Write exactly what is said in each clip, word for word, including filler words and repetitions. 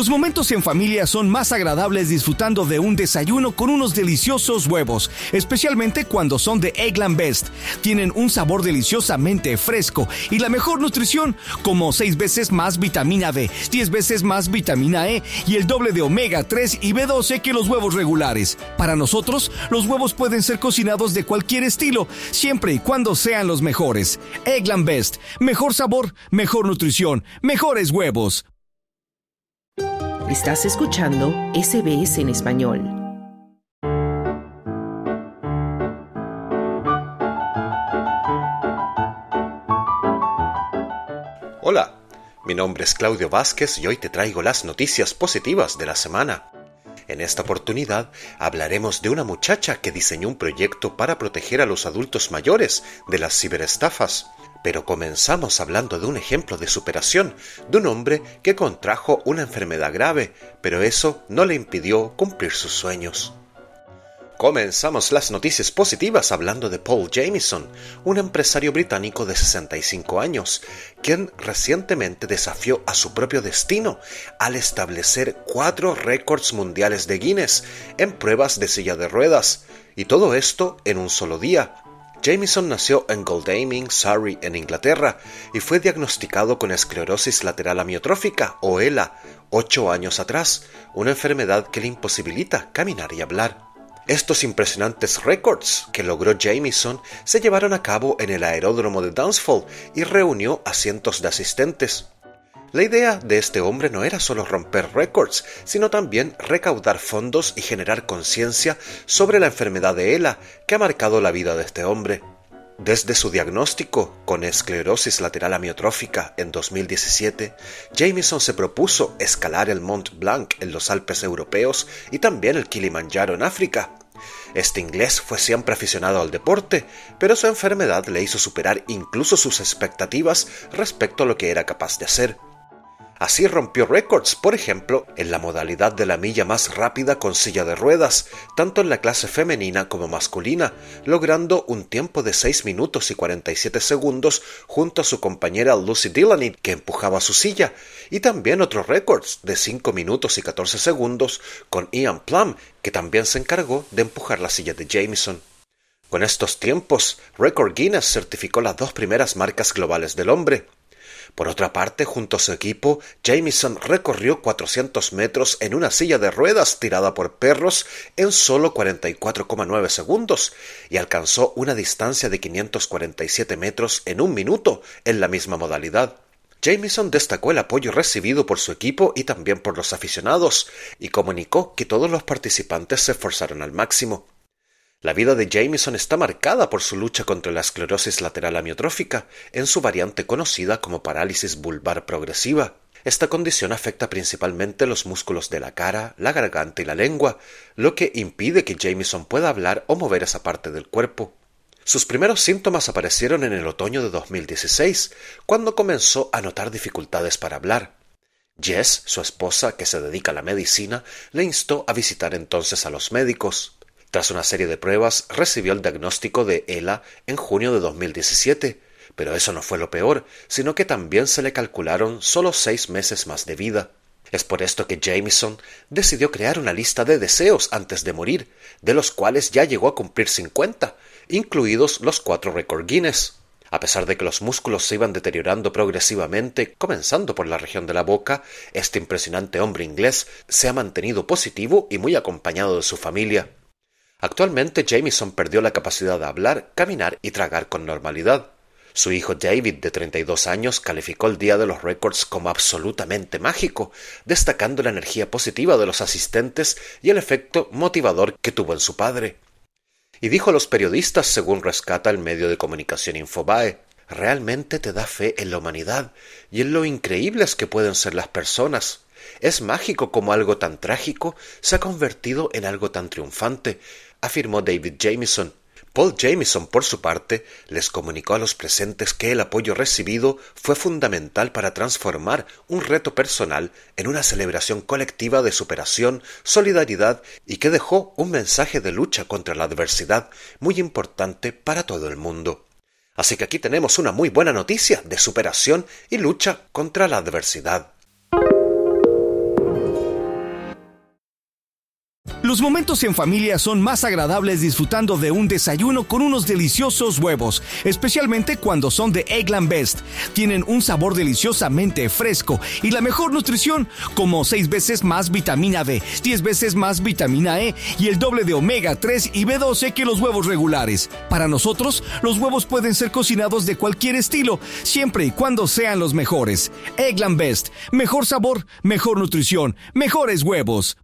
Los momentos en familia son más agradables disfrutando de un desayuno con unos deliciosos huevos, especialmente cuando son de Eggland Best. Tienen un sabor deliciosamente fresco y la mejor nutrición, como seis veces más vitamina B, diez veces más vitamina E y el doble de omega tres y B doce que los huevos regulares. Para nosotros, los huevos pueden ser cocinados de cualquier estilo, siempre y cuando sean los mejores. Eggland Best. Mejor sabor, mejor nutrición, mejores huevos. Estás escuchando S B S en español. Hola, mi nombre es Claudio Vázquez y hoy te traigo las noticias positivas de la semana. En esta oportunidad hablaremos de una muchacha que diseñó un proyecto para proteger a los adultos mayores de las ciberestafas. Pero comenzamos hablando de un ejemplo de superación de un hombre que contrajo una enfermedad grave, pero eso no le impidió cumplir sus sueños. Comenzamos las noticias positivas hablando de Paul Jamieson, un empresario británico de sesenta y cinco años, quien recientemente desafió a su propio destino al establecer cuatro récords mundiales de Guinness en pruebas de silla de ruedas, y todo esto en un solo día. Jamieson nació en Godalming, Surrey, en Inglaterra, y fue diagnosticado con esclerosis lateral amiotrófica, o E L A, ocho años atrás, una enfermedad que le imposibilita caminar y hablar. Estos impresionantes récords que logró Jamieson se llevaron a cabo en el aeródromo de Dunsfold y reunió a cientos de asistentes. La idea de este hombre no era solo romper récords, sino también recaudar fondos y generar conciencia sobre la enfermedad de E L A que ha marcado la vida de este hombre. Desde su diagnóstico con esclerosis lateral amiotrófica en dos mil diecisiete, Jamieson se propuso escalar el Mont Blanc en los Alpes europeos y también el Kilimanjaro en África. Este inglés fue siempre aficionado al deporte, pero su enfermedad le hizo superar incluso sus expectativas respecto a lo que era capaz de hacer. Así rompió récords, por ejemplo, en la modalidad de la milla más rápida con silla de ruedas, tanto en la clase femenina como masculina, logrando un tiempo de seis minutos y cuarenta y siete segundos junto a su compañera Lucy Delaney, que empujaba su silla, y también otros récords de cinco minutos y catorce segundos con Ian Plum, que también se encargó de empujar la silla de Jamieson. Con estos tiempos, Record Guinness certificó las dos primeras marcas globales del hombre. Por otra parte, junto a su equipo, Jamieson recorrió cuatrocientos metros en una silla de ruedas tirada por perros en solo cuarenta y cuatro coma nueve segundos y alcanzó una distancia de quinientos cuarenta y siete metros en un minuto en la misma modalidad. Jamieson destacó el apoyo recibido por su equipo y también por los aficionados y comunicó que todos los participantes se esforzaron al máximo. La vida de Jamieson está marcada por su lucha contra la esclerosis lateral amiotrófica, en su variante conocida como parálisis vulvar progresiva. Esta condición afecta principalmente los músculos de la cara, la garganta y la lengua, lo que impide que Jamieson pueda hablar o mover esa parte del cuerpo. Sus primeros síntomas aparecieron en el otoño de dos mil dieciséis, cuando comenzó a notar dificultades para hablar. Jess, su esposa, que se dedica a la medicina, le instó a visitar entonces a los médicos. Tras una serie de pruebas, recibió el diagnóstico de E L A en junio de dos mil diecisiete, pero eso no fue lo peor, sino que también se le calcularon solo seis meses más de vida. Es por esto que Jamieson decidió crear una lista de deseos antes de morir, de los cuales ya llegó a cumplir cincuenta, incluidos los cuatro récord Guinness. A pesar de que los músculos se iban deteriorando progresivamente, comenzando por la región de la boca, este impresionante hombre inglés se ha mantenido positivo y muy acompañado de su familia. Actualmente Jamieson perdió la capacidad de hablar, caminar y tragar con normalidad. Su hijo David, de treinta y dos años, calificó el Día de los Récords como absolutamente mágico, destacando la energía positiva de los asistentes y el efecto motivador que tuvo en su padre. Y dijo a los periodistas, según rescata el medio de comunicación Infobae, «Realmente te da fe en la humanidad y en lo increíbles que pueden ser las personas. Es mágico como algo tan trágico se ha convertido en algo tan triunfante», afirmó David Jamieson. Paul Jamieson, por su parte, les comunicó a los presentes que el apoyo recibido fue fundamental para transformar un reto personal en una celebración colectiva de superación, solidaridad y que dejó un mensaje de lucha contra la adversidad muy importante para todo el mundo. Así que aquí tenemos una muy buena noticia de superación y lucha contra la adversidad. Los momentos en familia son más agradables disfrutando de un desayuno con unos deliciosos huevos, especialmente cuando son de Eggland Best. Tienen un sabor deliciosamente fresco y la mejor nutrición, como seis veces más vitamina D, diez veces más vitamina E y el doble de omega tres y B doce que los huevos regulares. Para nosotros, los huevos pueden ser cocinados de cualquier estilo, siempre y cuando sean los mejores. Eggland Best. Mejor sabor, mejor nutrición, mejores huevos.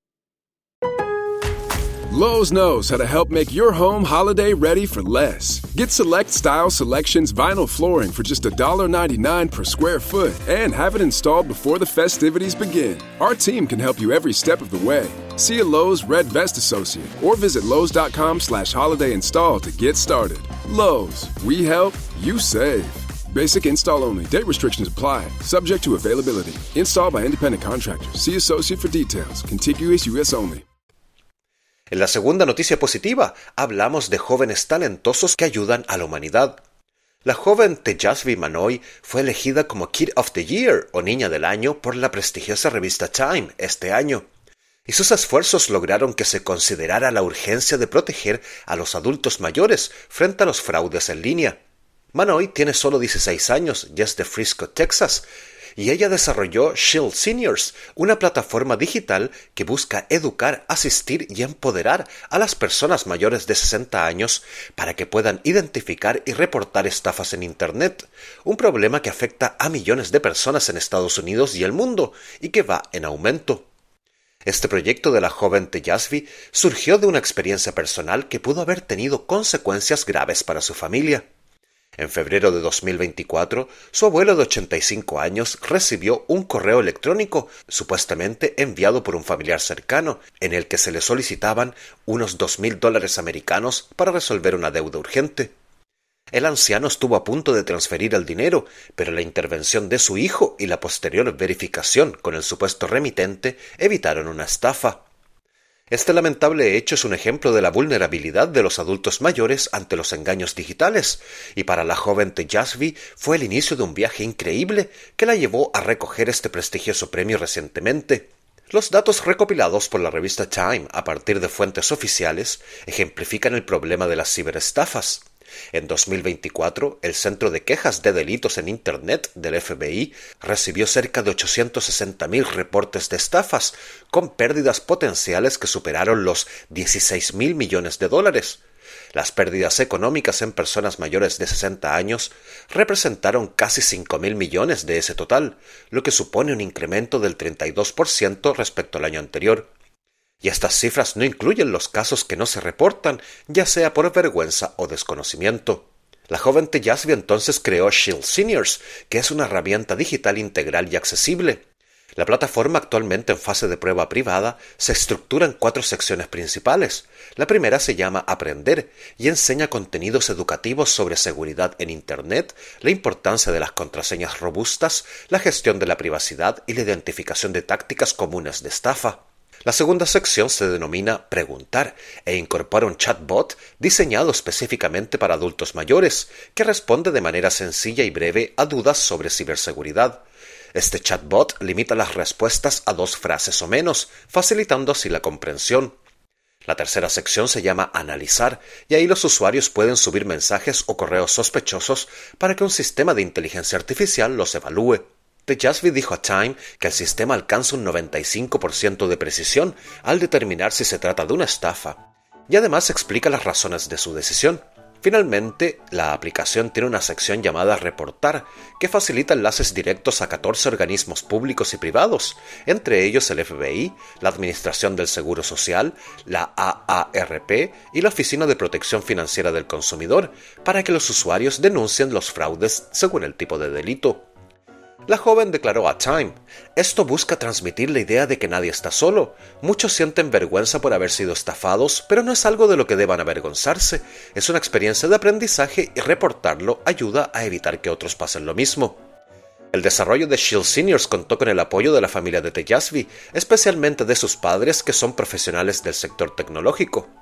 Lowe's knows how to help make your home holiday ready for less. Get Select Style Selections vinyl flooring for just one ninety-nine per square foot and have it installed before the festivities begin. Our team can help you every step of the way. See a Lowe's Red Vest associate or visit Lowe's.com slash holiday install to get started. Lowe's, we help, you save. Basic install only. Date restrictions apply. Subject to availability. Installed by independent contractors. See associate for details. Contiguous U S only. En la segunda noticia positiva, hablamos de jóvenes talentosos que ayudan a la humanidad. La joven Tejasvi Manoy fue elegida como Kid of the Year o Niña del Año por la prestigiosa revista Time este año, y sus esfuerzos lograron que se considerara la urgencia de proteger a los adultos mayores frente a los fraudes en línea. Manoy tiene solo dieciséis años y es de Frisco, Texas, y ella desarrolló Shield Seniors, una plataforma digital que busca educar, asistir y empoderar a las personas mayores de sesenta años para que puedan identificar y reportar estafas en Internet, un problema que afecta a millones de personas en Estados Unidos y el mundo y que va en aumento. Este proyecto de la joven Tejasvi surgió de una experiencia personal que pudo haber tenido consecuencias graves para su familia. En febrero de dos mil veinticuatro, su abuelo de ochenta y cinco años recibió un correo electrónico supuestamente enviado por un familiar cercano, en el que se le solicitaban unos dos mil dólares americanos para resolver una deuda urgente. El anciano estuvo a punto de transferir el dinero, pero la intervención de su hijo y la posterior verificación con el supuesto remitente evitaron una estafa. Este lamentable hecho es un ejemplo de la vulnerabilidad de los adultos mayores ante los engaños digitales, y para la joven Tejasvi fue el inicio de un viaje increíble que la llevó a recoger este prestigioso premio recientemente. Los datos recopilados por la revista Time a partir de fuentes oficiales ejemplifican el problema de las ciberestafas. En dos mil veinticuatro, el Centro de Quejas de Delitos en Internet del F B I recibió cerca de ochocientos sesenta mil reportes de estafas, con pérdidas potenciales que superaron los dieciséis mil millones de dólares. Las pérdidas económicas en personas mayores de sesenta años representaron casi cinco mil millones de ese total, lo que supone un incremento del treinta y dos por ciento respecto al año anterior. Y estas cifras no incluyen los casos que no se reportan, ya sea por vergüenza o desconocimiento. La joven Tejasvi entonces creó Shield Seniors, que es una herramienta digital integral y accesible. La plataforma, actualmente en fase de prueba privada, se estructura en cuatro secciones principales. La primera se llama Aprender y enseña contenidos educativos sobre seguridad en Internet, la importancia de las contraseñas robustas, la gestión de la privacidad y la identificación de tácticas comunes de estafa. La segunda sección se denomina Preguntar e incorpora un chatbot diseñado específicamente para adultos mayores que responde de manera sencilla y breve a dudas sobre ciberseguridad. Este chatbot limita las respuestas a dos frases o menos, facilitando así la comprensión. La tercera sección se llama Analizar, y ahí los usuarios pueden subir mensajes o correos sospechosos para que un sistema de inteligencia artificial los evalúe. Tejasvi dijo a Time que el sistema alcanza un noventa y cinco por ciento de precisión al determinar si se trata de una estafa, y además explica las razones de su decisión. Finalmente, la aplicación tiene una sección llamada Reportar, que facilita enlaces directos a catorce organismos públicos y privados, entre ellos el F B I, la Administración del Seguro Social, la A A R P y la Oficina de Protección Financiera del Consumidor, para que los usuarios denuncien los fraudes según el tipo de delito. La joven declaró a Time: esto busca transmitir la idea de que nadie está solo. Muchos sienten vergüenza por haber sido estafados, pero no es algo de lo que deban avergonzarse. Es una experiencia de aprendizaje y reportarlo ayuda a evitar que otros pasen lo mismo. El desarrollo de Shield Seniors contó con el apoyo de la familia de Tejasvi, especialmente de sus padres, que son profesionales del sector tecnológico.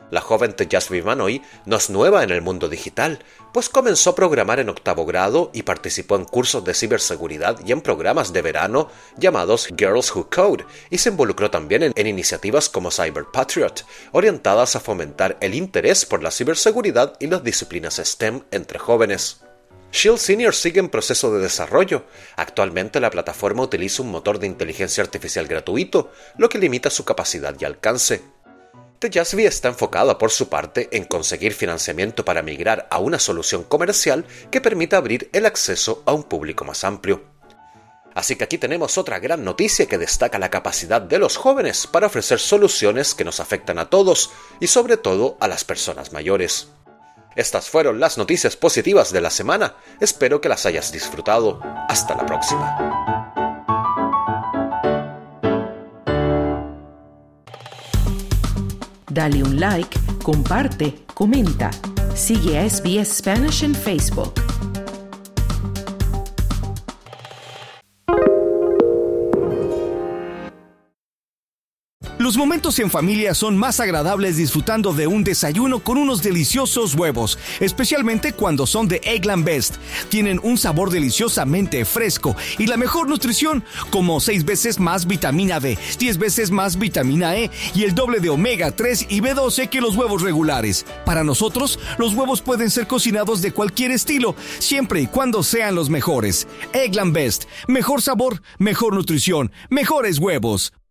La joven Tejasvi Manoy no es nueva en el mundo digital, pues comenzó a programar en octavo grado y participó en cursos de ciberseguridad y en programas de verano llamados Girls Who Code, y se involucró también en, en iniciativas como Cyber Patriot, orientadas a fomentar el interés por la ciberseguridad y las disciplinas STEM entre jóvenes. Shield Senior sigue en proceso de desarrollo. Actualmente la plataforma utiliza un motor de inteligencia artificial gratuito, lo que limita su capacidad y alcance. Tejasvi está enfocada por su parte en conseguir financiamiento para migrar a una solución comercial que permita abrir el acceso a un público más amplio. Así que aquí tenemos otra gran noticia que destaca la capacidad de los jóvenes para ofrecer soluciones que nos afectan a todos y sobre todo a las personas mayores. Estas fueron las noticias positivas de la semana. Espero que las hayas disfrutado. Hasta la próxima. Dale un like, comparte, comenta. Sigue a S B S Spanish en Facebook. Los momentos en familia son más agradables disfrutando de un desayuno con unos deliciosos huevos, especialmente cuando son de Eggland Best. Tienen un sabor deliciosamente fresco y la mejor nutrición, como seis veces más vitamina D, diez veces más vitamina E y el doble de omega tres y B doce que los huevos regulares. Para nosotros, los huevos pueden ser cocinados de cualquier estilo, siempre y cuando sean los mejores. Eggland Best, mejor sabor, mejor nutrición, mejores huevos.